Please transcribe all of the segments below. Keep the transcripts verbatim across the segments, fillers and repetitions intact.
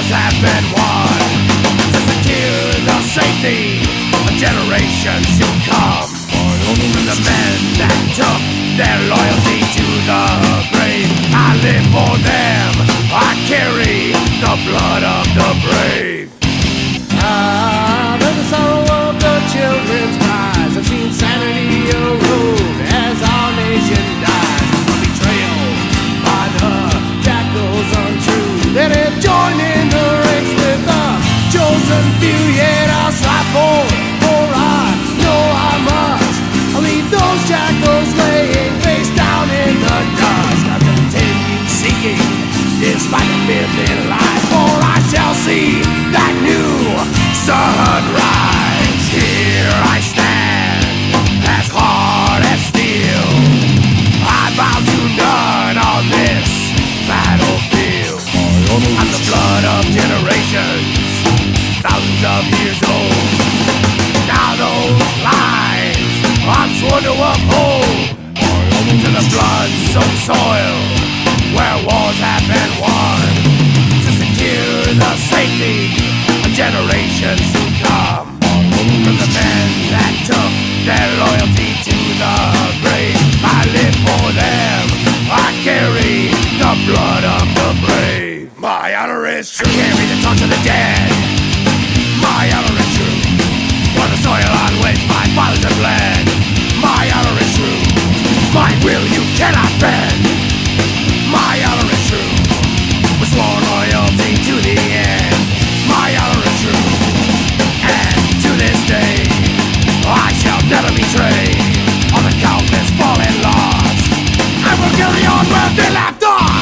wars have been won to secure the safety of generations to come. From the men that took their loyalty to the grave, I live for them, I carry the blood of the brave. I've heard the sorrow of the children's cries. I've seen sanity erode as our nation dies. A betrayal by the jackals untrue that have joined in the ranks with the chosen few. Yet I'll strive for, for I know I must leave those jackals laying face down in the dust. I'll continue seeking despite the filthy lies, for I shall see that new sunrise. Here I stand, as hard as steel. I bow to none on this battlefield. I'm the blood of generations, thousands of years old. Now those lies I'm sworn to uphold, to the blood-soaked soil where wars have been won, to secure the safety of generations to come. From the men that took their loyalty to the grave, I live for them, I carry the blood of the brave. My honor is true, I carry the torch of the dead. My honor is true, for the soil on which my fathers have bled. My honor is true, my will you cannot bend. My honor is true, with sworn loyalty to the end. My honor is true, and to this day I shall never betray all the countless fallen lost. I will carry on where they left off.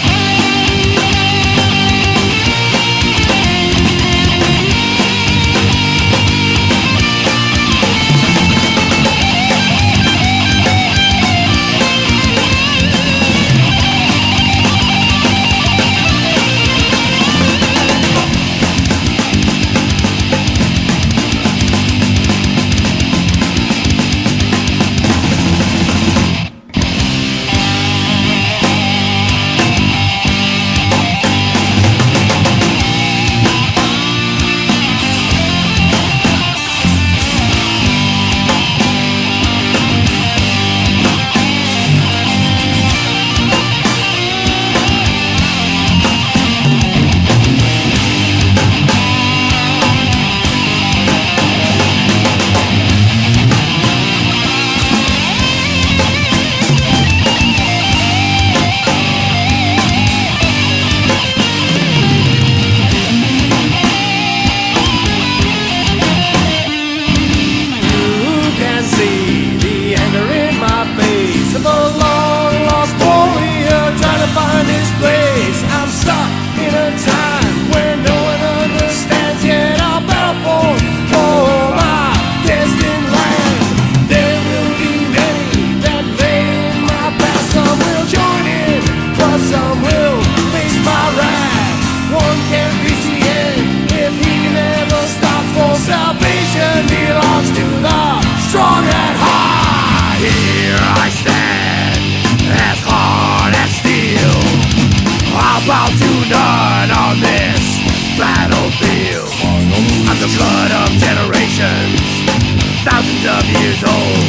Bow to none on this battlefield. I'm the blood of generations, thousands of years old.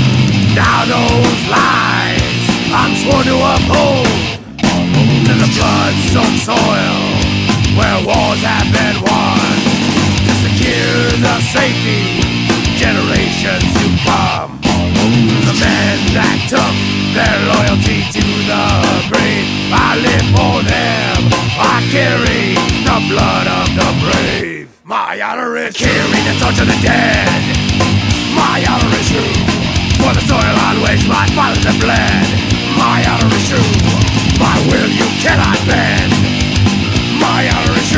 Now those lies I'm sworn to uphold, to the blood-soaked soil where wars have been won, to secure the safety generations to come. The men that took their loyalty to the grave, I live for them, I carry the blood of the brave. My honor is carry the torch of the dead. My honor is true, for the soil on which my fathers have bled. My honor is true, my will you cannot bend. My honor is